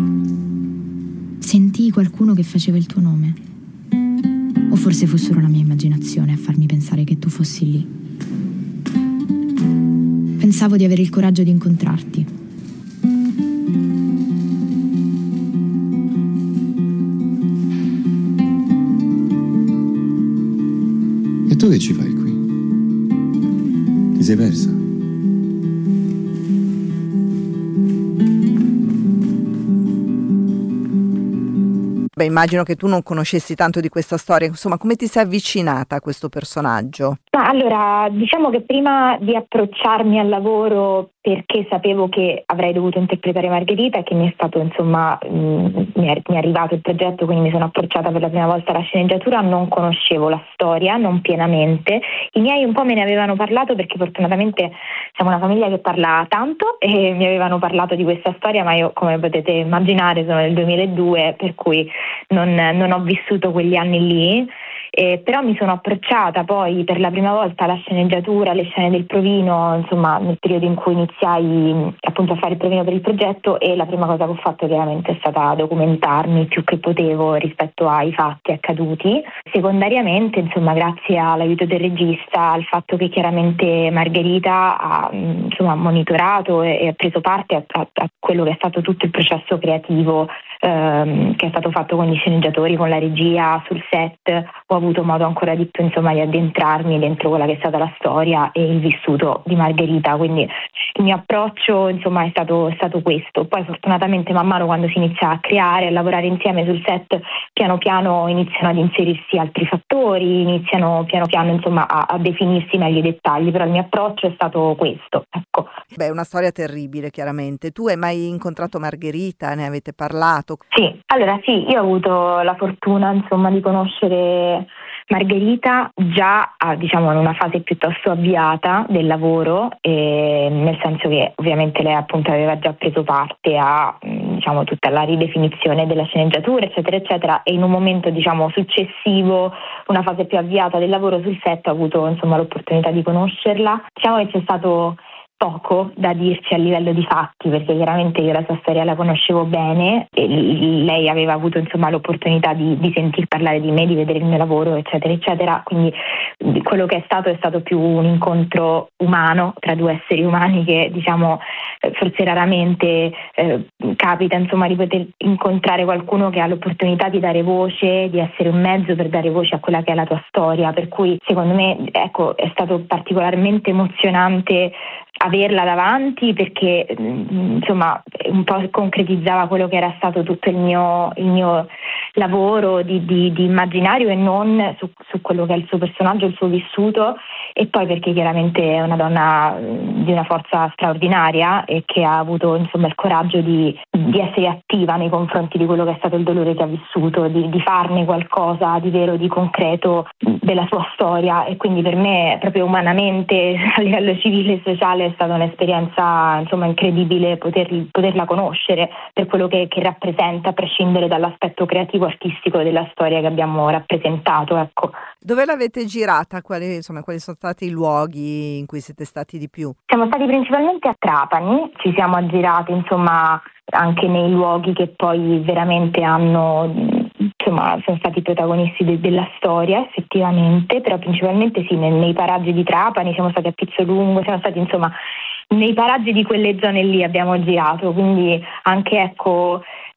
sentii qualcuno che faceva il tuo nome. O forse fu solo la mia immaginazione a farmi pensare che tu fossi lì. Pensavo di avere il coraggio di incontrarti. E tu che ci fai qui? Ti sei persa? Beh, immagino che tu non conoscessi tanto di questa storia, insomma, come ti sei avvicinata a questo personaggio? Ma allora, diciamo che prima di approcciarmi al lavoro, perché sapevo che avrei dovuto interpretare Margherita e che mi è stato, insomma, mh, mi, è, mi è arrivato il progetto, quindi mi sono approcciata per la prima volta alla sceneggiatura, non conoscevo la storia, non pienamente. I miei un po' me ne avevano parlato perché fortunatamente siamo una famiglia che parla tanto e mi avevano parlato di questa storia, ma io, come potete immaginare, sono del duemiladue, per cui non, non ho vissuto quegli anni lì. Eh, però mi sono approcciata poi per la prima volta alla sceneggiatura, alle scene del provino, insomma nel periodo in cui iniziai appunto a fare il provino per il progetto, e la prima cosa che ho fatto chiaramente è stata documentarmi più che potevo rispetto ai fatti accaduti. Secondariamente, insomma, grazie all'aiuto del regista, al fatto che chiaramente Margherita ha insomma monitorato e, e ha preso parte a, a, a quello che è stato tutto il processo creativo ehm, che è stato fatto con gli sceneggiatori, con la regia, sul set, ho avuto modo ancora di più, insomma, di addentrarmi dentro quella che è stata la storia e il vissuto di Margherita, quindi il mio approccio, insomma, è stato, è stato questo. Poi fortunatamente man mano, quando si inizia a creare, a lavorare insieme sul set, piano piano iniziano ad inserirsi altri fattori, iniziano piano piano, insomma, a, a definirsi meglio i dettagli, però il mio approccio è stato questo, ecco. Beh, è una storia terribile, chiaramente. Tu hai mai incontrato Margherita? Ne avete parlato? Sì, allora sì, io ho avuto la fortuna, insomma, di conoscere Margherita già a, diciamo, in una fase piuttosto avviata del lavoro, e nel senso che ovviamente lei appunto aveva già preso parte a, diciamo, tutta la ridefinizione della sceneggiatura, eccetera eccetera, e in un momento, diciamo, successivo, una fase più avviata del lavoro sul set, ho avuto, insomma, l'opportunità di conoscerla. Diciamo che c'è stato poco da dirci a livello di fatti, perché chiaramente io la sua storia la conoscevo bene e lei aveva avuto, insomma, l'opportunità di, di sentir parlare di me, di vedere il mio lavoro, eccetera eccetera, quindi quello che è stato è stato più un incontro umano tra due esseri umani che, diciamo, forse raramente eh, capita, insomma, di poter incontrare qualcuno che ha l'opportunità di dare voce, di essere un mezzo per dare voce a quella che è la tua storia, per cui secondo me, ecco, è stato particolarmente emozionante averla davanti, perché insomma un po' concretizzava quello che era stato tutto il mio, il mio lavoro di, di, di immaginario e non su, su quello che è il suo personaggio, il suo vissuto, e poi perché chiaramente è una donna di una forza straordinaria e che ha avuto, insomma, il coraggio di, di essere attiva nei confronti di quello che è stato il dolore che ha vissuto, di, di farne qualcosa di vero, di concreto della sua storia, e quindi per me proprio umanamente, a livello civile e sociale, è stata un'esperienza, insomma, incredibile poter, poterla conoscere per quello che, che rappresenta, a prescindere dall'aspetto creativo artistico della storia che abbiamo rappresentato, ecco. Dove l'avete girata? Quali, insomma, quali sono stati i luoghi in cui siete stati di più? Siamo stati principalmente a Trapani, ci siamo aggirati, insomma, anche nei luoghi che poi veramente hanno, insomma, sono stati protagonisti de- della storia effettivamente, però principalmente sì, nei, nei paraggi di Trapani, siamo stati a Pizzolungo, siamo stati, insomma, nei paraggi di quelle zone lì abbiamo girato, quindi anche, ecco,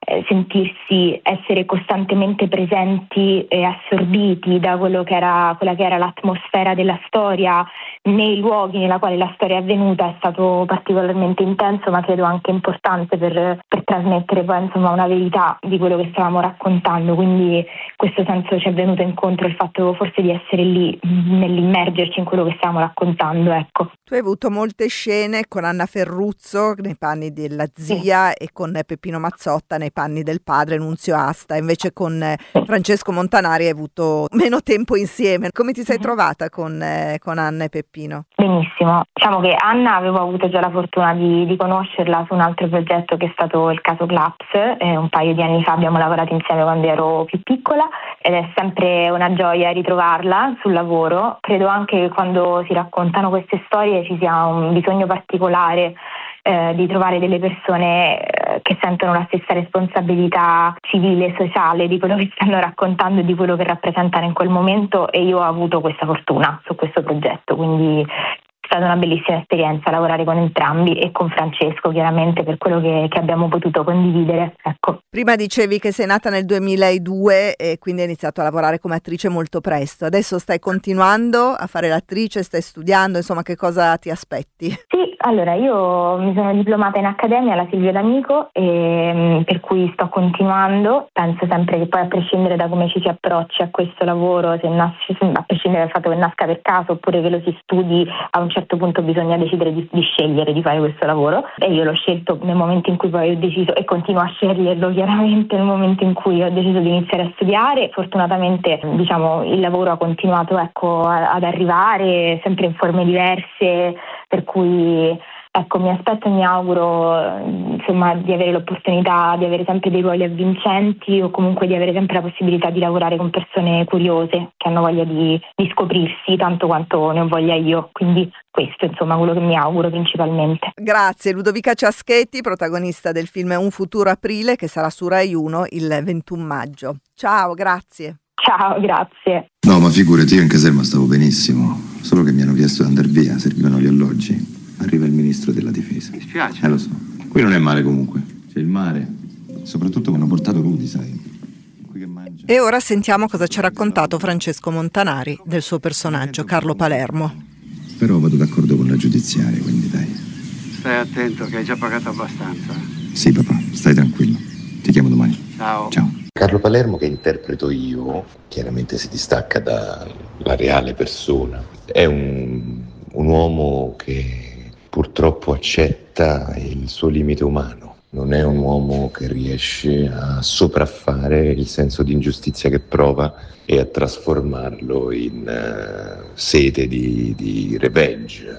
eh, sentirsi essere costantemente presenti e assorbiti da quello che era quella che era l'atmosfera della storia nei luoghi nella quale la storia è avvenuta è stato particolarmente intenso, ma credo anche importante per, per trasmettere poi insomma una verità di quello che stavamo raccontando, quindi in questo senso ci è venuto incontro il fatto forse di essere lì nell'immergerci in quello che stavamo raccontando, ecco. Tu hai avuto molte scene con Anna Ferruzzo nei panni della zia, sì, e con Peppino Mazzotta nei panni del padre Nunzio Asta, invece con Francesco Montanari hai avuto meno tempo insieme. Come ti sei trovata con, eh, con Anna e Peppino? Benissimo, diciamo che Anna avevo avuto già la fortuna di, di conoscerla su un altro progetto che è stato il caso Claps, eh, un paio di anni fa abbiamo lavorato insieme quando ero più piccola ed è sempre una gioia ritrovarla sul lavoro. Credo anche che quando si raccontano queste storie ci sia un bisogno particolare eh, di trovare delle persone eh, che sentono la stessa responsabilità civile e sociale di quello che stanno raccontando e di quello che rappresentano in quel momento, e io ho avuto questa fortuna su questo progetto, quindi è stata una bellissima esperienza lavorare con entrambi e con Francesco chiaramente per quello che, che abbiamo potuto condividere. Ecco. Prima dicevi che sei nata nel duemiladue e quindi hai iniziato a lavorare come attrice molto presto. Adesso stai continuando a fare l'attrice, stai studiando, insomma che cosa ti aspetti? Sì, allora io mi sono diplomata in accademia alla Silvio D'Amico e, per cui sto continuando. Penso sempre che poi a prescindere da come ci si approccia a questo lavoro, se nasce, a prescindere dal fatto che nasca per caso oppure che lo si studi, a un certo punto bisogna decidere di, di scegliere di fare questo lavoro e io l'ho scelto nel momento in cui poi ho deciso, e continuo a sceglierlo chiaramente nel momento in cui ho deciso di iniziare a studiare. Fortunatamente diciamo il lavoro ha continuato ecco a, ad arrivare sempre in forme diverse, per cui ecco mi aspetto e mi auguro insomma di avere l'opportunità di avere sempre dei ruoli avvincenti o comunque di avere sempre la possibilità di lavorare con persone curiose che hanno voglia di, di scoprirsi tanto quanto ne ho voglia io, quindi questo insomma quello che mi auguro principalmente. Grazie. Ludovica Ciaschetti, protagonista del film Un futuro aprile che sarà su Rai uno il ventuno maggio. Ciao, grazie. Ciao, grazie. No, ma figurati, io in caserma stavo benissimo, solo che mi hanno chiesto di andare via, servivano gli alloggi. Arriva il ministro della difesa. Mi spiace. Eh, lo so. Qui non è male comunque. C'è il mare. Soprattutto mi hanno portato Rudy, sai. Qui che mangia. E ora sentiamo cosa ci ha raccontato Francesco Montanari del suo personaggio, Carlo Palermo. Però vado d'accordo con la giudiziaria, quindi dai. Stai attento che hai già pagato abbastanza. Sì, papà, stai tranquillo. Ti chiamo domani. Ciao. Ciao. Carlo Palermo, che interpreto io, chiaramente si distacca dalla reale persona. È un, un uomo che purtroppo accetta il suo limite umano, non è un uomo che riesce a sopraffare il senso di ingiustizia che prova e a trasformarlo in uh, sete di, di revenge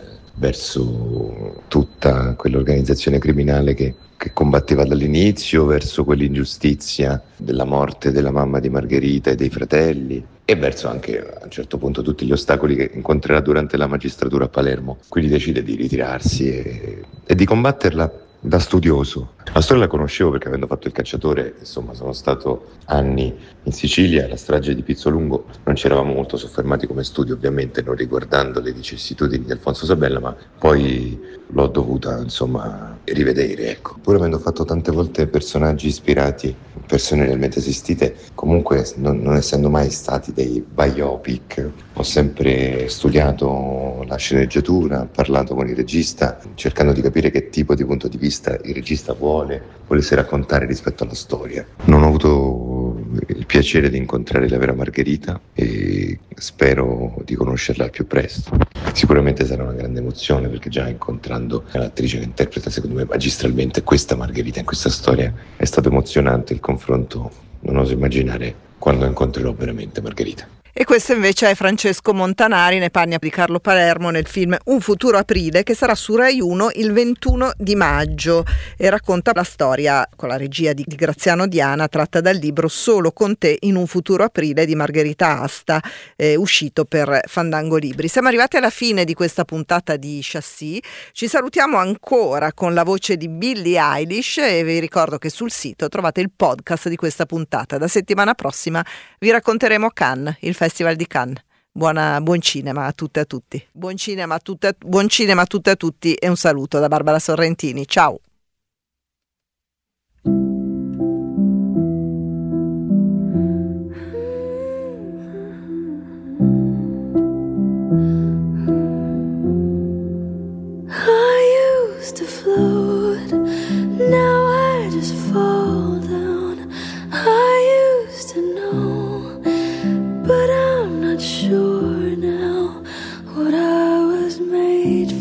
verso tutta quell'organizzazione criminale che, che combatteva dall'inizio, verso quell'ingiustizia della morte della mamma di Margherita e dei fratelli, e verso anche a un certo punto tutti gli ostacoli che incontrerà durante la magistratura a Palermo. Quindi decide di ritirarsi e, e di combatterla da studioso. La storia la conoscevo perché avendo fatto il cacciatore, insomma, sono stato anni in Sicilia, la strage di Pizzolungo, non ci eravamo molto soffermati come studio, ovviamente non riguardando le vicissitudini di Alfonso Sabella, ma poi l'ho dovuta, insomma, rivedere, ecco. Pur avendo fatto tante volte personaggi ispirati a persone realmente esistite, comunque non, non essendo mai stati dei biopic, ho sempre studiato la sceneggiatura, parlato con il regista, cercando di capire che tipo di punto di vista il regista vuole volesse raccontare rispetto alla storia. Non ho avuto il piacere di incontrare la vera Margherita e spero di conoscerla al più presto. Sicuramente sarà una grande emozione perché già incontrando l'attrice che interpreta secondo me magistralmente questa Margherita in questa storia è stato emozionante il confronto. Non oso immaginare quando incontrerò veramente Margherita. E questo invece è Francesco Montanari nei panni di Carlo Palermo nel film Un futuro aprile che sarà su Rai uno il ventuno di maggio e racconta la storia con la regia di Graziano Diana tratta dal libro Solo con te in un futuro aprile di Margherita Asta, eh, uscito per Fandango Libri. Siamo arrivati alla fine di questa puntata di Chassis, ci salutiamo ancora con la voce di Billie Eilish e vi ricordo che sul sito trovate il podcast di questa puntata. Da settimana prossima vi racconteremo Cannes, il Festival di Cannes. Buona, buon cinema a tutte e a tutti. Buon cinema a tutte, buon cinema a tutte e a tutti e un saluto da Barbara Sorrentini. Ciao.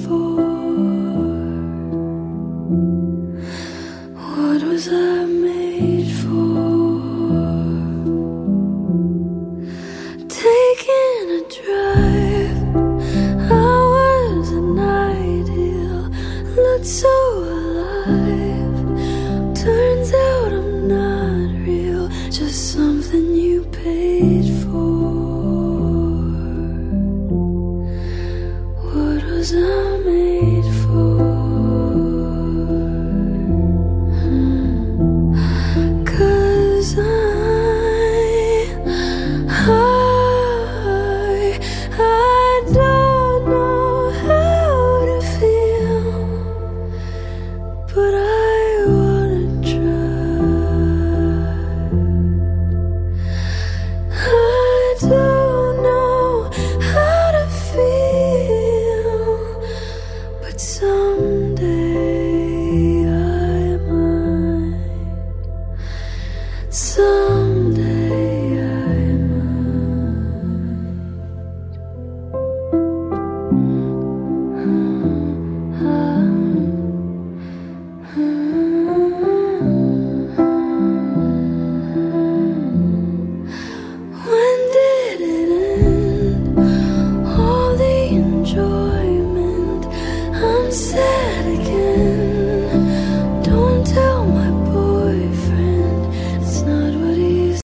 for? What was I made for? Taking a drive, I wasn't ideal, looked so alive. Turns out I'm not real, just something you paid for. What was I made?